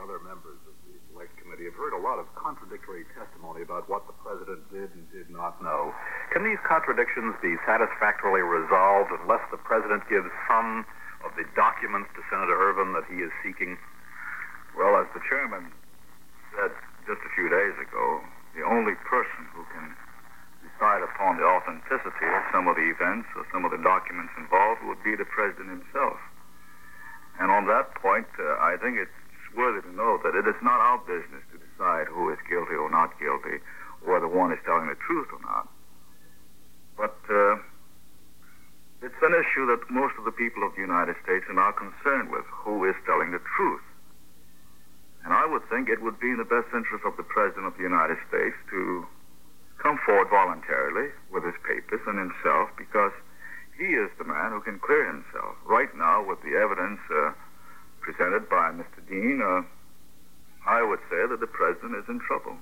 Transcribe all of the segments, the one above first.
other members of the Select Committee have heard a lot of contradictory testimony about what the President did and did not know. Can these contradictions be satisfactorily resolved unless the President gives some of the documents to Senator Ervin that he is seeking? Well, as the chairman said just a few days ago, the only person who can decide upon the authenticity of some of the events or some of the documents involved would be the President himself. And on that point, I think it's worthy to know that it is not our business to decide who is guilty or not guilty, or whether one is telling the truth or not. But it's an issue that most of the people of the United States are now concerned with, who is telling the truth. And I would think it would be in the best interest of the President of the United States to come forward voluntarily with his papers and himself, because he is the man who can clear himself. Right now, with the evidence presented by Mr. Dean, I would say that the President is in trouble.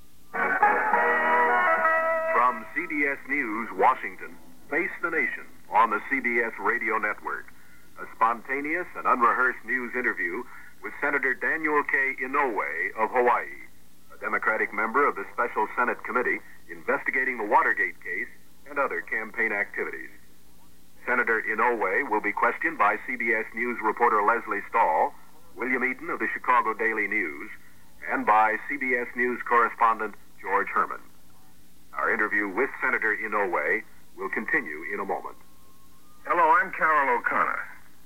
From CBS News, Washington, Face the Nation on the CBS Radio Network. A spontaneous and unrehearsed news interview with Senator Daniel K. Inouye of Hawaii, a Democratic member of the Special Senate Committee investigating the Watergate case and other campaign activities. Senator Inouye will be questioned by CBS News reporter Leslie Stahl, William Eaton of the Chicago Daily News, and by CBS News correspondent George Herman. Our interview with Senator Inouye will continue in a moment. Hello, I'm Carroll O'Connor.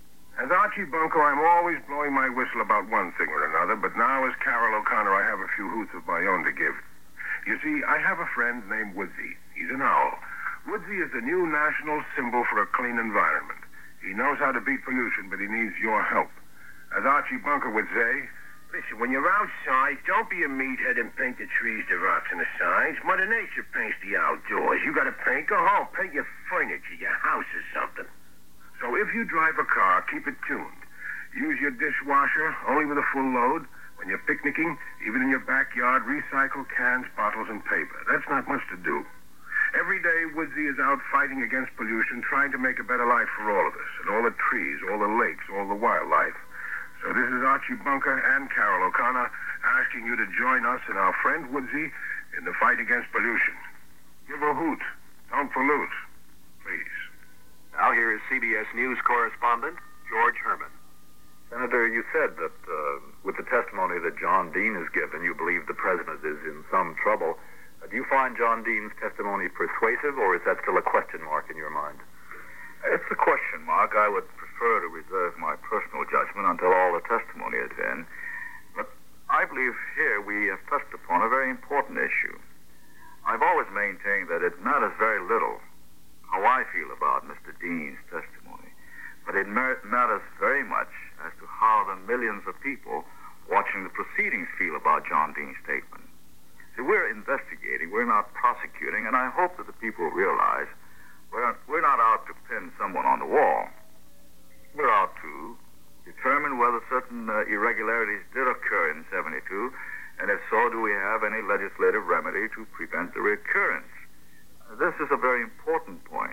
As Archie Bunker, I'm always blowing my whistle about one thing or another, but now as Carroll O'Connor, I have a few hoots of my own to give. You see, I have a friend named Woodsy. He's an owl. Woodsy is the new national symbol for a clean environment. He knows how to beat pollution, but he needs your help. As Archie Bunker would say, listen, when you're outside, don't be a meathead and paint the trees, the rocks, and the signs. Mother Nature paints the outdoors. You gotta paint, go home, paint your furniture, your house or something. So if you drive a car, keep it tuned. Use your dishwasher only with a full load. When you're picnicking, even in your backyard, recycle cans, bottles, and paper. That's not much to do. Every day, Woodsy is out fighting against pollution, trying to make a better life for all of us, and all the trees, all the lakes, all the wildlife. So this is Archie Bunker and Carroll O'Connor asking you to join us and our friend Woodsy in the fight against pollution. Give a hoot. Don't pollute. Please. Now here is CBS News correspondent George Herman. Senator, you said that with the testimony that John Dean has given, you believe the President is in some trouble. Do you find John Dean's testimony persuasive, or is that still a question mark in your mind? It's a question mark. I would prefer to reserve my personal judgment until all the testimony is in. But I believe here we have touched upon a very important issue. I've always maintained that it matters very little how I feel about Mr. Dean's testimony, but it matters very much as to how the millions of people watching the proceedings feel about John Dean's statement. See, we're investigating, we're not prosecuting, and I hope that the people realize we're not out to pin someone on the wall. We're out to determine whether certain irregularities did occur in 72, and if so, do we have any legislative remedy to prevent the recurrence? This is a very important point.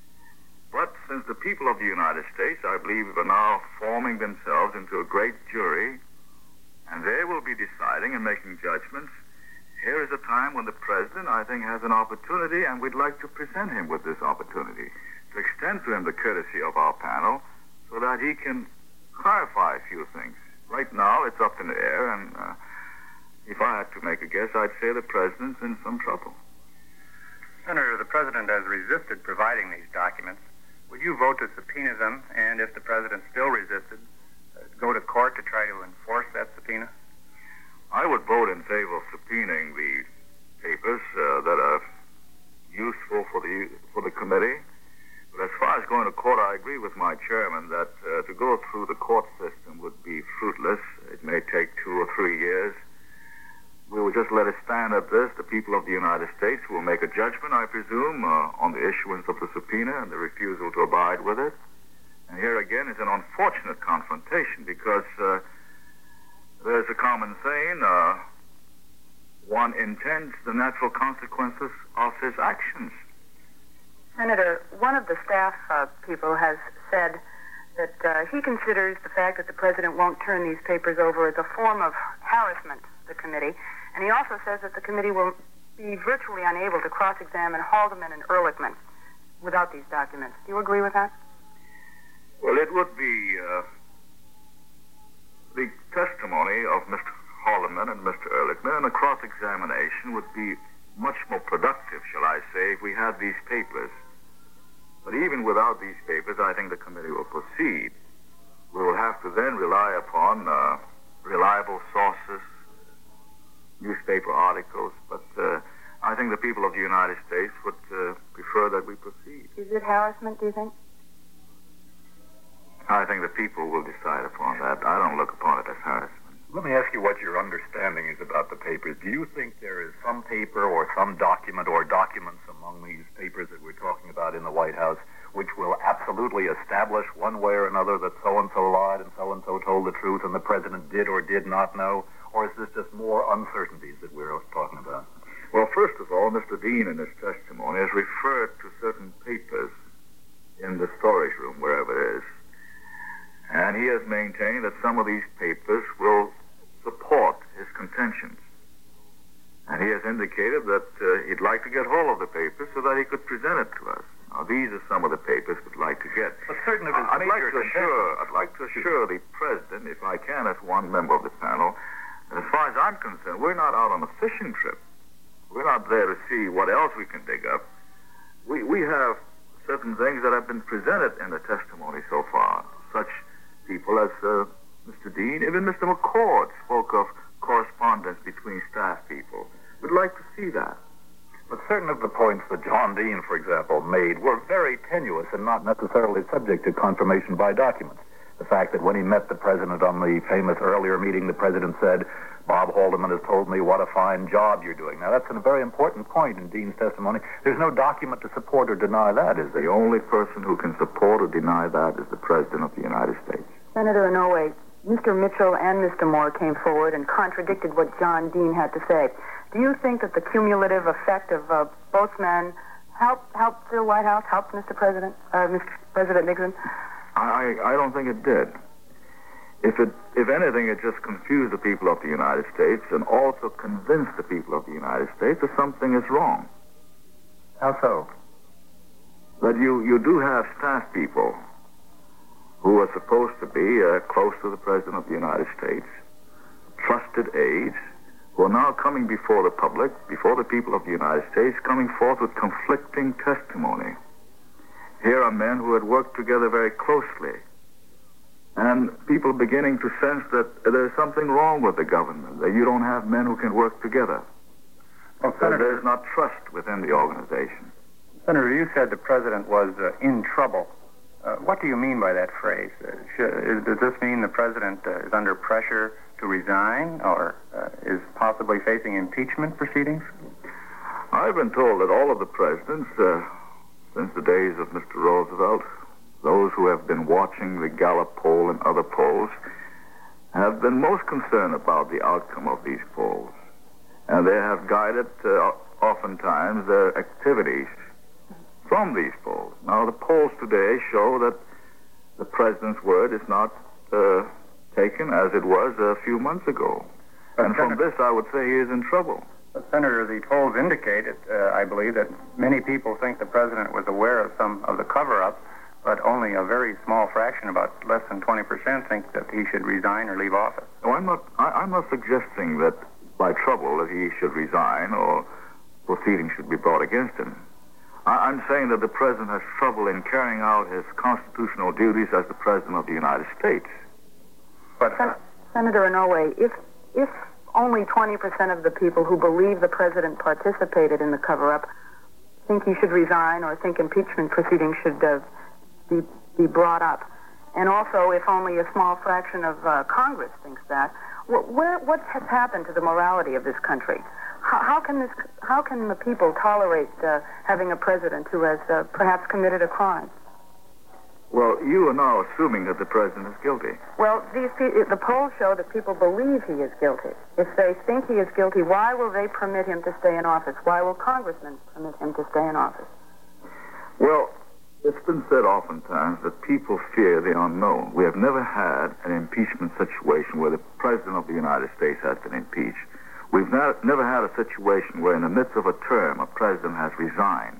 But since the people of the United States, I believe, are now forming themselves into a great jury, and they will be deciding and making judgments, here is a time when the President, I think, has an opportunity, and we'd like to present him with this opportunity, to extend to him the courtesy of our panel so that he can clarify a few things. Right now, it's up in the air, and if I had to make a guess, I'd say the President's in some trouble. Senator, the President has resisted providing these documents. Would you vote to subpoena them, and if the President still resisted, go to court to try to enforce that subpoena? I would vote in favor of subpoenaing the papers that are useful for the committee. But as far as going to court, I agree with my chairman that to go through the court system would be fruitless. It may take 2 or 3 years. We will just let it stand at this. The people of the United States will make a judgment, I presume, on the issuance of the subpoena and the refusal to abide with it. And here again is an unfortunate confrontation because there's a common saying, one intends the natural consequences of his actions. Senator, one of the staff people has said that he considers the fact that the president won't turn these papers over as a form of harassment to the committee. And he also says that the committee will be virtually unable to cross-examine Haldeman and Ehrlichman without these documents. Do you agree with that? Well, it would be the testimony of Mr. Haldeman and Mr. Ehrlichman and a cross-examination would be much more productive, shall I say, if we had these papers. But even without these papers, I think the committee will proceed. We will have to then rely upon reliable sources, newspaper articles, but I think the people of the United States would prefer that we proceed. Is it harassment, do you think? I think the people will decide upon that. I don't look upon it as harassment. Let me ask you what your understanding is about the papers. Do you think there is some paper or some document or documents among these papers that we're talking about in the White House which will absolutely establish one way or another that so-and-so lied and so-and-so told the truth and the president did or did not know? Or is this just more uncertainties that we're talking about? Well, first of all, Mr. Dean in his testimony has referred to certain papers in the storage room, wherever it is. And he has maintained that some of these papers will support his contentions. And he has indicated that he'd like to get hold of the papers so that he could present it to us. Now, these are some of the papers we'd like to get. But certain of his I'd like to assure the president, if I can, as one member of the panel, that as far as I'm concerned, we're not out on a fishing trip. We're not there to see what else we can dig up. We have certain things that have been presented in the testimony so far. Such people as Mr. Dean, even Mr. McCord spoke of correspondence between staff people. We'd like to see that. But certain of the points that John Dean, for example, made were very tenuous and not necessarily subject to confirmation by documents. The fact that when he met the president on the famous earlier meeting, the president said, "Bob Haldeman has told me what a fine job you're doing." Now, that's a very important point in Dean's testimony. There's no document to support or deny that, is there? The only person who can support or deny that is the president of the United States. Senator Inouye, Mr. Mitchell and Mr. Moore came forward and contradicted what John Dean had to say. Do you think that the cumulative effect of both men helped the White House, helped Mr. President Nixon? I don't think it did. If anything, it just confused the people of the United States and also convinced the people of the United States that something is wrong. How so? That you do have staff people who are supposed to be close to the President of the United States, trusted aides, who are now coming before the public, before the people of the United States, coming forth with conflicting testimony. Here are men who had worked together very closely, and people beginning to sense that there's something wrong with the government, that you don't have men who can work together. Well, Senator, there's not trust within the organization. Senator, you said the president was in trouble. What do you mean by that phrase? Does this mean the president is under pressure to resign or is possibly facing impeachment proceedings? I've been told that all of the presidents, since the days of Mr. Roosevelt, those who have been watching the Gallup poll and other polls, have been most concerned about the outcome of these polls. And they have guided, oftentimes, their activities from these polls. Now, the polls today show that the president's word is not taken as it was a few months ago. And from this, I would say he is in trouble. Senator, the polls indicate, I believe, that many people think the president was aware of some of the cover-up, but only a very small fraction, about less than 20%, think that he should resign or leave office. No, I'm not suggesting that by trouble that he should resign or proceedings should be brought against him. I'm saying that the president has trouble in carrying out his constitutional duties as the president of the United States. But Senator Inouye, if only 20% of the people who believe the president participated in the cover-up think he should resign or think impeachment proceedings should be brought up, and also if only a small fraction of Congress thinks that, what has happened to the morality of this country? How can the people tolerate having a president who has perhaps committed a crime? Well, you are now assuming that the president is guilty. Well, the polls show that people believe he is guilty. If they think he is guilty, why will they permit him to stay in office? Why will congressmen permit him to stay in office? Well, It's been said oftentimes that people fear the unknown. We have never had an impeachment situation where the President of the United States has been impeached. We've never had a situation where in the midst of a term, a president has resigned.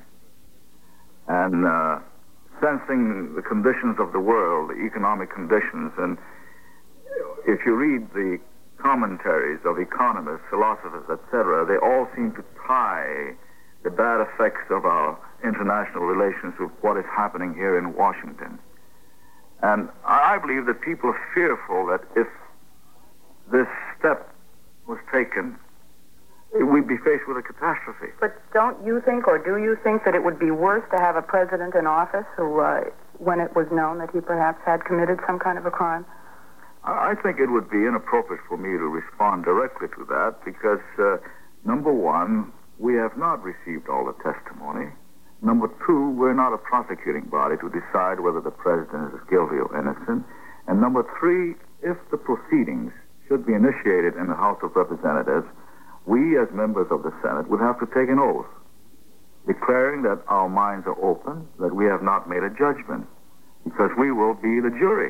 And sensing the conditions of the world, the economic conditions, and if you read the commentaries of economists, philosophers, etc., they all seem to tie the bad effects of our international relations with what is happening here in Washington. And I believe that people are fearful that if this step was taken, we'd be faced with a catastrophe. But don't you think, or do you think, that it would be worse to have a president in office who, when it was known that he perhaps had committed some kind of a crime? I think it would be inappropriate for me to respond directly to that because, number one, we have not received all the testimony. Number two, we're not a prosecuting body to decide whether the president is guilty or innocent. And number three, if the proceedings should be initiated in the House of Representatives, we as members of the Senate would have to take an oath declaring that our minds are open, that we have not made a judgment, because we will be the jury.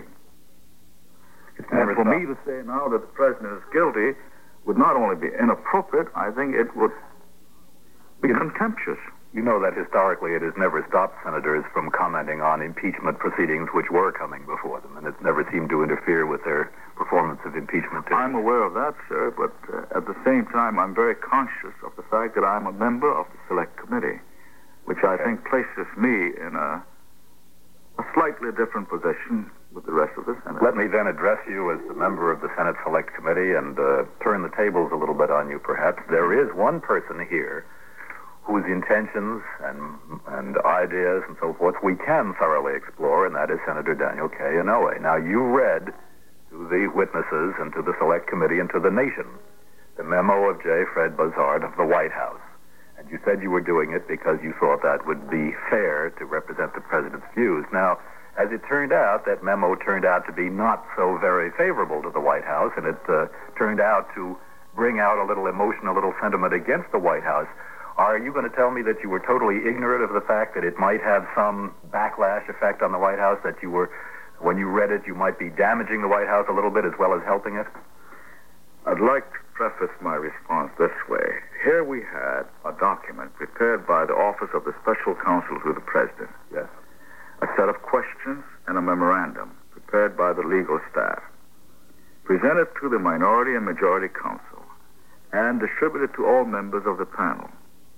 And for me to say now that the president is guilty would not only be inappropriate, I think it would be contemptuous. You know that historically it has never stopped senators from commenting on impeachment proceedings which were coming before them, and it's never seemed to interfere with their performance of impeachment. I'm aware of that, sir, but at the same time I'm very conscious of the fact that I'm a member of the Select Committee, which I think places me in a slightly different position with the rest of the Senate. Let me then address you as the member of the Senate Select Committee and turn the tables a little bit on you, perhaps. There is one person here whose intentions and ideas and so forth we can thoroughly explore, and that is Senator Daniel K. Inouye. Now, you read to the witnesses and to the Select Committee and to the nation the memo of J. Fred Buzard of the White House. And you said you were doing it because you thought that would be fair to represent the president's views. Now, as it turned out, that memo turned out to be not so very favorable to the White House, and it turned out to bring out a little emotion, a little sentiment against the White House. Are you going to tell me that you were totally ignorant of the fact that it might have some backlash effect on the White House, that you were, when you read it, you might be damaging the White House a little bit as well as helping it? I'd like to preface my response this way. Here we had a document prepared by the Office of the Special Counsel to the President. Yes. A set of questions and a memorandum prepared by the legal staff, presented to the Minority and Majority Counsel, and distributed to all members of the panel.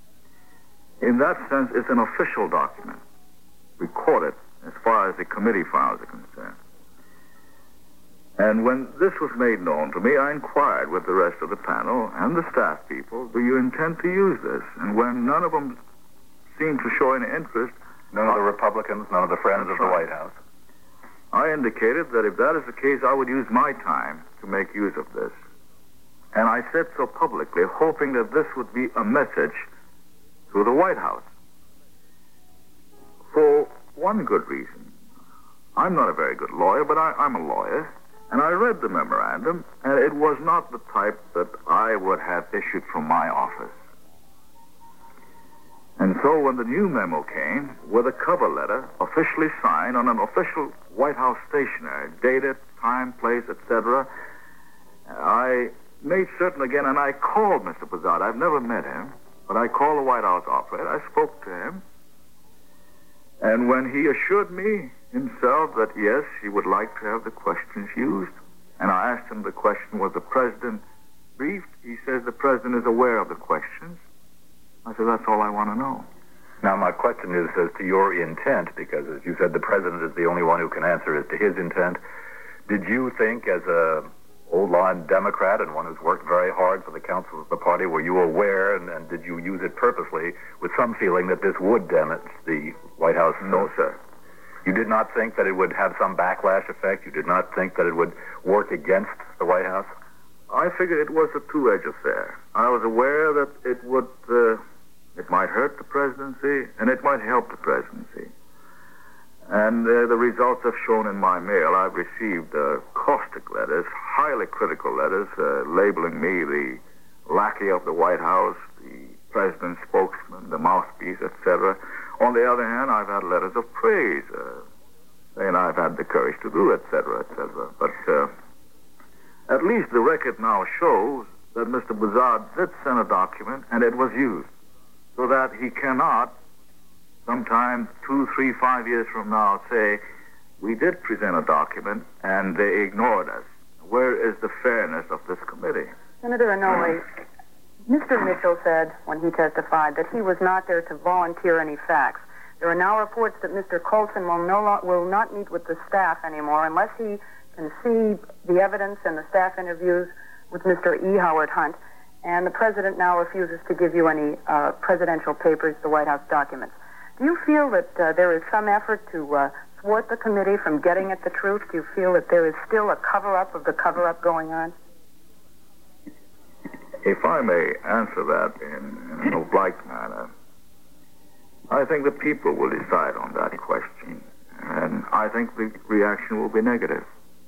In that sense, it's an official document, recorded as far as the committee files are concerned. And when this was made known to me, I inquired with the rest of the panel and the staff people, do you intend to use this? And when none of them seemed to show any interest, none of the Republicans, none of the friends of the White House, I indicated that if that is the case, I would use my time to make use of this. And I said so publicly, hoping that this would be a message to the White House. For one good reason. I'm not a very good lawyer, but I'm a lawyer, and I read the memorandum, and it was not the type that I would have issued from my office. And so when the new memo came, with a cover letter officially signed on an official White House stationery, dated, time, place, etc., I made certain again, and I called Mr. Buzard. I've never met him, but I called the White House operator. I spoke to him, and when he assured me himself that, yes, he would like to have the questions used, and I asked him the question, was the president briefed? He says the president is aware of the questions. I said, that's all I want to know. Now, my question is as to your intent, because as you said, the president is the only one who can answer as to his intent. Did you think, as a old-line Democrat and one who's worked very hard for the council of the party, were you aware, and did you use it purposely with some feeling that this would damage the White House? No, sir. You did not think that it would have some backlash effect? You did not think that it would work against the White House? I figured it was a two-edged affair. I was aware that it would, it might hurt the presidency, and it might help the presidency. And the results have shown in my mail. I've received caustic letters, highly critical letters, labeling me the lackey of the White House, the president's spokesman, the mouthpiece, etc. On the other hand, I've had letters of praise, saying I've had the courage to do, etc., etc. But at least the record now shows that Mr. Buzard did send a document, and it was used, so that he cannot, sometime 2, 3, 5 years from now, say, we did present a document, and they ignored us. Where is the fairness of this committee? Senator Inouye, Mr. Mitchell said when he testified that he was not there to volunteer any facts. There are now reports that Mr. Colson will not meet with the staff anymore unless he can see the evidence and the staff interviews with Mr. E. Howard Hunt. And the president now refuses to give you any presidential papers, the White House documents. Do you feel that there is some effort to thwart the committee from getting at the truth? Do you feel that there is still a cover-up of the cover-up going on? If I may answer that in an oblique manner, I think the people will decide on that question, and I think the reaction will be negative.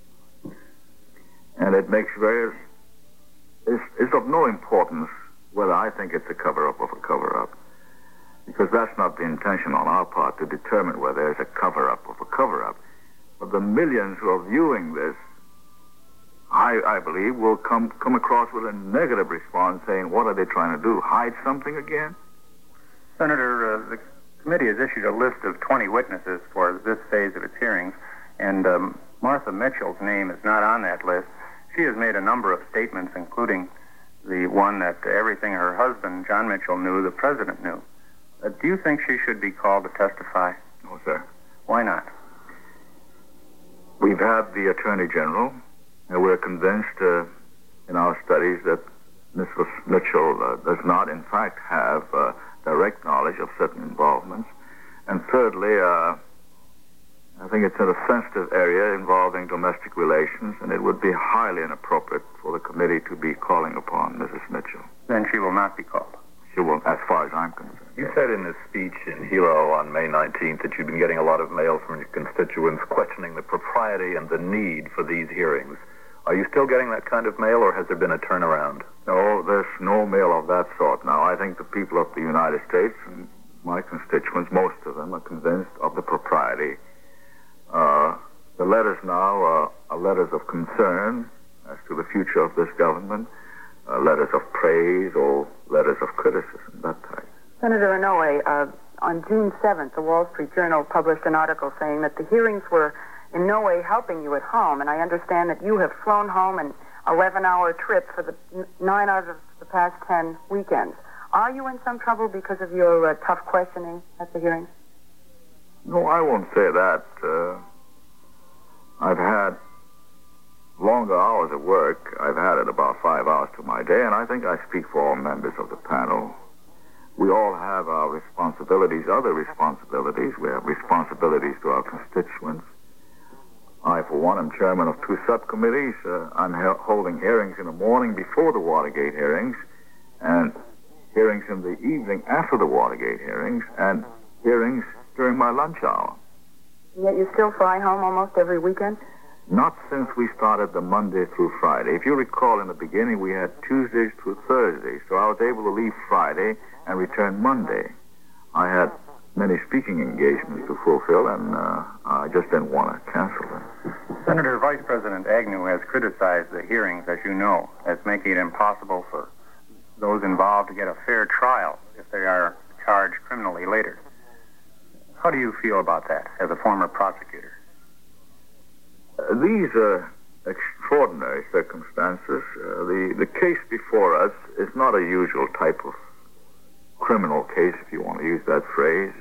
And it makes it's of no importance whether I think it's a cover-up or a cover-up, because that's not the intention on our part to determine whether there's a cover-up or a cover-up. But the millions who are viewing this, I believe, will come across with a negative response saying, what are they trying to do, hide something again? Senator, the committee has issued a list of 20 witnesses for this phase of its hearings, and Martha Mitchell's name is not on that list. She has made a number of statements, including the one that everything her husband, John Mitchell, knew, the president knew. Do you think she should be called to testify? No, sir. Why not? We've had the Attorney General, and we're convinced in our studies that Mrs. Mitchell does not, in fact, have direct knowledge of certain involvements. And thirdly, I think it's in a sensitive area involving domestic relations, and it would be highly inappropriate for the committee to be calling upon Mrs. Mitchell. Then she will not be called. She will, as far as I'm concerned. You said in a speech in Hilo on May 19th that you've been getting a lot of mail from your constituents questioning the propriety and the need for these hearings. Are you still getting that kind of mail, or has there been a turnaround? No, there's no mail of that sort now. I think the people of the United States, and my constituents, most of them, are convinced of the propriety. The letters now are letters of concern as to the future of this government, letters of praise or letters of criticism, that type. Senator Inouye, on June 7th, the Wall Street Journal published an article saying that the hearings were in no way helping you at home, and I understand that you have flown home an 11-hour trip for the 9 out of the past 10 weekends. Are you in some trouble because of your tough questioning at the hearings? No, I won't say that. I've had longer hours at work. I've had it about 5 hours to my day, and I think I speak for all members of the panel. We all have our responsibilities, other responsibilities. We have responsibilities to our constituents. I, for one, am chairman of 2 subcommittees. I'm holding hearings in the morning before the Watergate hearings, and hearings in the evening after the Watergate hearings, and hearings during my lunch hour. Yet you still fly home almost every weekend? Not since we started the Monday through Friday. If you recall, in the beginning, we had Tuesdays through Thursdays, so I was able to leave Friday and return Monday. I had many speaking engagements to fulfill, and I just didn't want to cancel them. Senator Vice President Agnew has criticized the hearings, as you know, as making it impossible for those involved to get a fair trial if they are charged criminally later. How do you feel about that as a former prosecutor? These are extraordinary circumstances. The case before us is not a usual type of criminal case, if you want to use that phrase.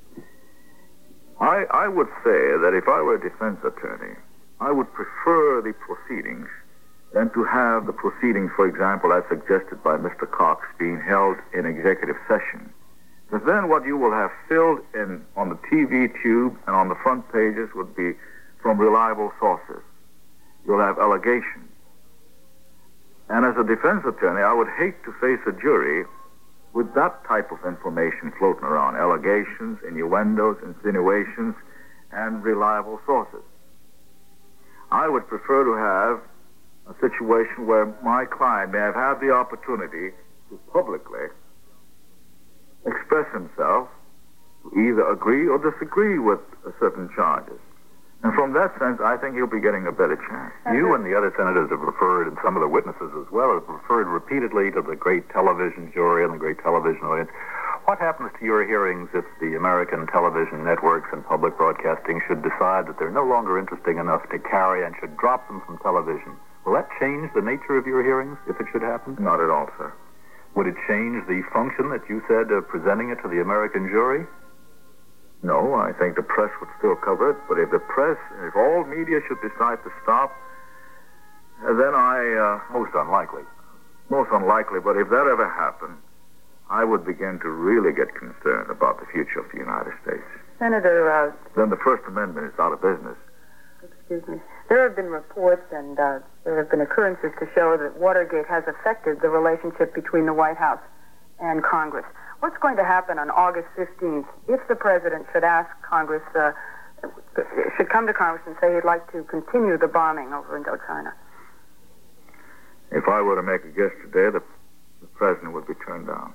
I would say that if I were a defense attorney, I would prefer the proceedings than to have the proceedings, for example, as suggested by Mr. Cox, being held in executive session. Because then what you will have filled in on the TV tube and on the front pages would be from reliable sources. You'll have allegations. And as a defense attorney, I would hate to face a jury with that type of information floating around, allegations, innuendos, insinuations, and reliable sources. I would prefer to have a situation where my client may have had the opportunity to publicly express himself to either agree or disagree with certain charges. And from that sense, I think he'll be getting a better chance. You and the other senators have referred, and some of the witnesses as well, have referred repeatedly to the great television jury and the great television audience. What happens to your hearings if the American television networks and public broadcasting should decide that they're no longer interesting enough to carry and should drop them from television? Will that change the nature of your hearings if it should happen? Not at all, sir. Would it change the function that you said of presenting it to the American jury? No, I think the press would still cover it, but if all media should decide to stop, then Most unlikely. Most unlikely, but if that ever happened, I would begin to really get concerned about the future of the United States. Senator, Then the First Amendment is out of business. excuse me. There have been reports and there have been occurrences to show that Watergate has affected the relationship between the White House and Congress. What's going to happen on August 15th if the president should ask Congress, should come to Congress and say he'd like to continue the bombing over Indochina? If I were to make a guess today, the president would be turned down.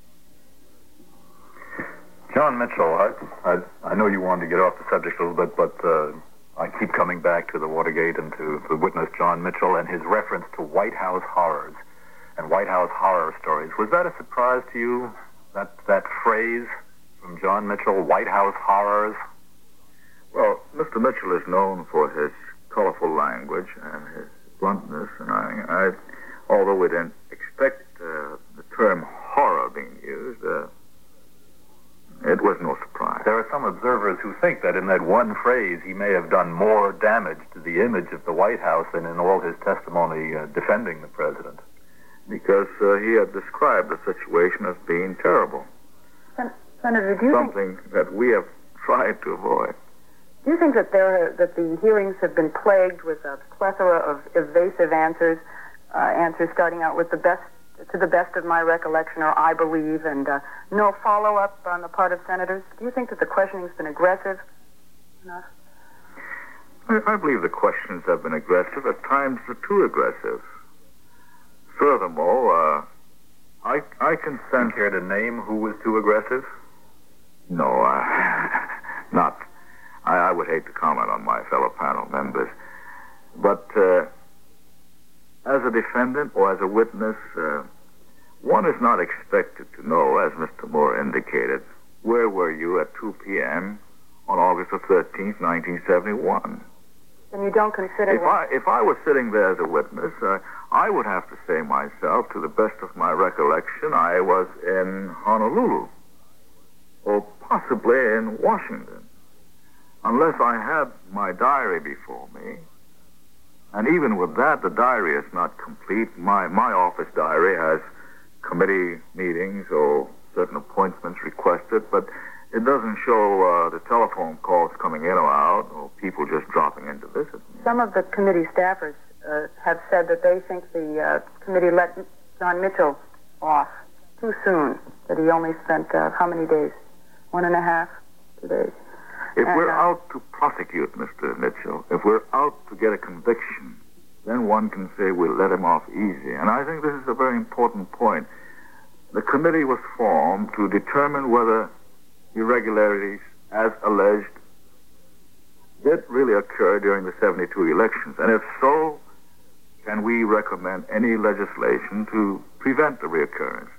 John Mitchell, I know you wanted to get off the subject a little bit, but I keep coming back to the Watergate and to the witness John Mitchell and his reference to White House horrors and White House horror stories. Was that a surprise to you, that phrase from John Mitchell, White House horrors? Well, Mr. Mitchell is known for his colorful language and his bluntness, and I although we didn't expect the term horror being used, it was no surprise. There are some observers who think that in that one phrase he may have done more damage to the image of the White House than in all his testimony defending the president. Because he had described the situation as being terrible. Senator, do you Something that we have tried to avoid. Do you think that that the hearings have been plagued with a plethora of evasive answers, answers starting out with to the best of my recollection, or I believe, and no follow-up on the part of senators? Do you think that the questioning's been aggressive enough? I believe the questions have been aggressive, at times too aggressive. Furthermore, I can sense... Care to name who was too aggressive? No, not. I would hate to comment on my fellow panel members. But as a defendant or as a witness, one is not expected to know, as Mr. Moore indicated, where were you at 2 p.m. on August the 13th, 1971. And you don't consider... If I was sitting there as a witness, I would have to say myself, to the best of my recollection, I was in Honolulu, or possibly in Washington, unless I had my diary before me. And even with that, the diary is not complete. My office diary has committee meetings or certain appointments requested, but it doesn't show the telephone calls coming in or out, or people just dropping in to visit me. Some of the committee staffers have said that they think the committee let John Mitchell off too soon, that he only spent how many days? 1.5, 2 days. If we're out to prosecute Mr. Mitchell, if we're out to get a conviction, then one can say we'll let him off easy. And I think this is a very important point. The committee was formed to determine whether irregularities, as alleged, did really occur during the 72 elections. And if so, can we recommend any legislation to prevent the reoccurrence?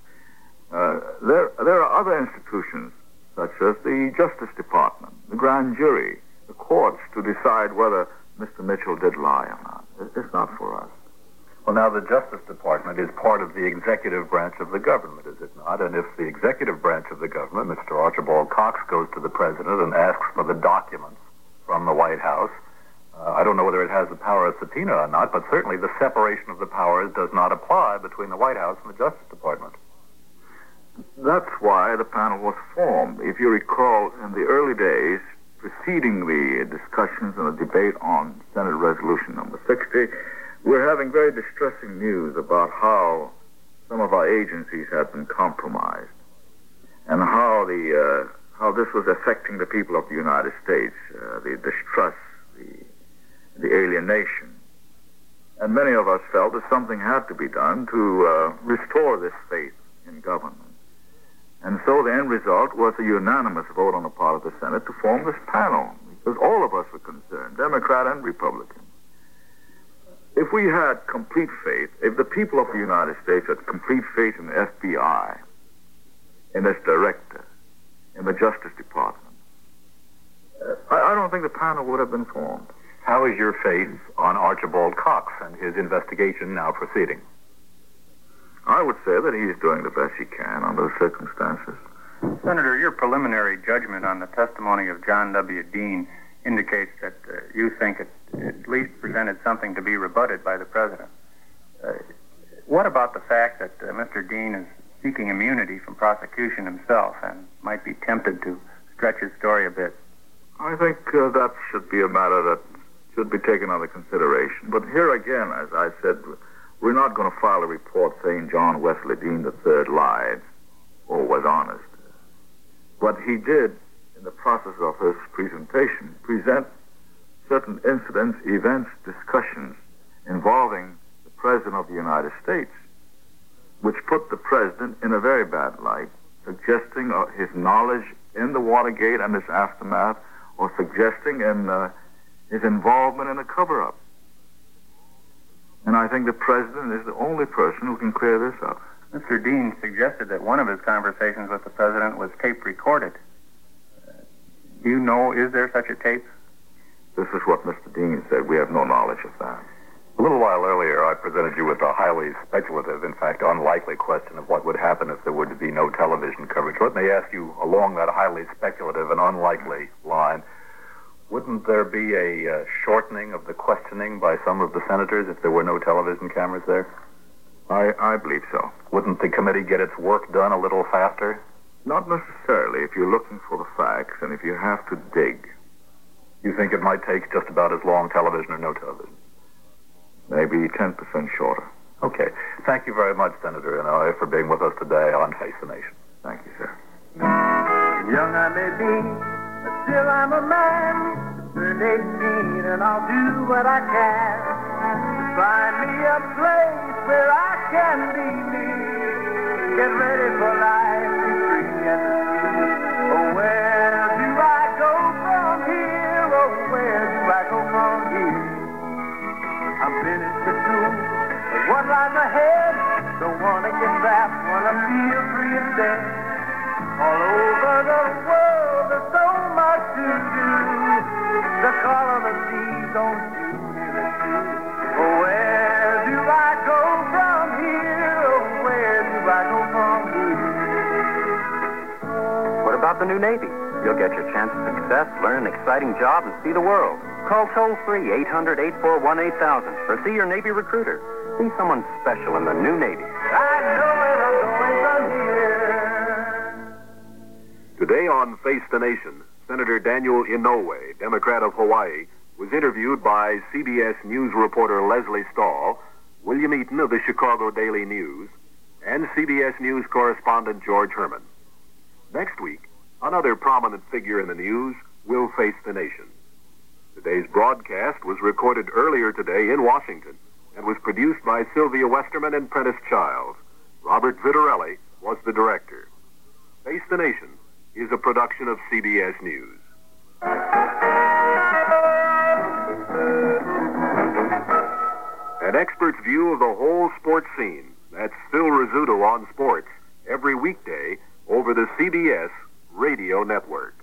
There are other institutions, such as the Justice Department, the grand jury, the courts, to decide whether Mr. Mitchell did lie or not. It's not for us. Well, now, the Justice Department is part of the executive branch of the government, is it not? And if the executive branch of the government, Mr. Archibald Cox, goes to the president and asks for the documents from the White House, I don't know whether it has the power of subpoena or not, but certainly the separation of the powers does not apply between the White House and the Justice Department. That's why the panel was formed. If you recall, in the early days preceding the discussions and the debate on Senate Resolution number 60, we're having very distressing news about how some of our agencies had been compromised and how this was affecting the people of the United States, the distrust, the alienation. And many of us felt that something had to be done to restore this faith in government. And so the end result was a unanimous vote on the part of the Senate to form this panel, because all of us were concerned, Democrat and Republican. If we had complete faith, if the people of the United States had complete faith in the FBI, in its director, in the Justice Department, I don't think the panel would have been formed. How is your faith on Archibald Cox and his investigation now proceeding? I would say that he's doing the best he can under the circumstances. Senator, your preliminary judgment on the testimony of John W. Dean indicates that you think it at least presented something to be rebutted by the president. What about the fact that Mr. Dean is seeking immunity from prosecution himself and might be tempted to stretch his story a bit? I think that should be a matter that should be taken under consideration. But here again, as I said, we're not going to file a report saying John Wesley Dean III lied or was honest. But he did, in the process of his presentation, present certain incidents, events, discussions involving the President of the United States, which put the President in a very bad light, suggesting his knowledge in the Watergate and its aftermath, or suggesting his involvement in a cover-up. And I think the President is the only person who can clear this up. Mr. Dean suggested that one of his conversations with the President was tape recorded. Do you know, is there such a tape? This is what Mr. Dean said. We have no knowledge of that. A little while earlier, I presented you with a highly speculative, in fact, unlikely question of what would happen if there were to be no television coverage. Let me ask you, along that highly speculative and unlikely line, wouldn't there be a shortening of the questioning by some of the senators if there were no television cameras there? I believe so. Wouldn't the committee get its work done a little faster? Not necessarily. If you're looking for the facts and if you have to dig. You think it might take just about as long, television or no television? Maybe 10% shorter. Okay. Thank you very much, Senator Inouye, for being with us today on Face the Nation. Thank you, sir. Young I may be, but still I'm a man. Turned 18 and I'll do what I can to find me a place where I can be me. Get ready for life, be free and free. Oh, where do I go from here? Oh, where do I go from here? I'm finished with school, but what lies ahead? Don't want to get trapped, want to feel free instead. All over the world, there's so much to do. The call of the sea, don't you hear it too? Oh, where do I go from here? Oh, where do I go from here? What about the new Navy? You'll get your chance of success, learn an exciting job, and see the world. Call toll-free 800-841-8000 or see your Navy recruiter. See someone special in the new Navy. I know where I'm going from here. Today on Face the Nation, Senator Daniel Inouye, Democrat of Hawaii, was interviewed by CBS News reporter Leslie Stahl, William Eaton of the Chicago Daily News, and CBS News correspondent George Herman. Next week, another prominent figure in the news will face the nation. Today's broadcast was recorded earlier today in Washington and was produced by Sylvia Westerman and Prentice Childs. Robert Vitarelli was the director. Face the Nation is a production of CBS News. An expert's view of the whole sports scene. That's Phil Rizzuto on sports every weekday over the CBS Radio Network.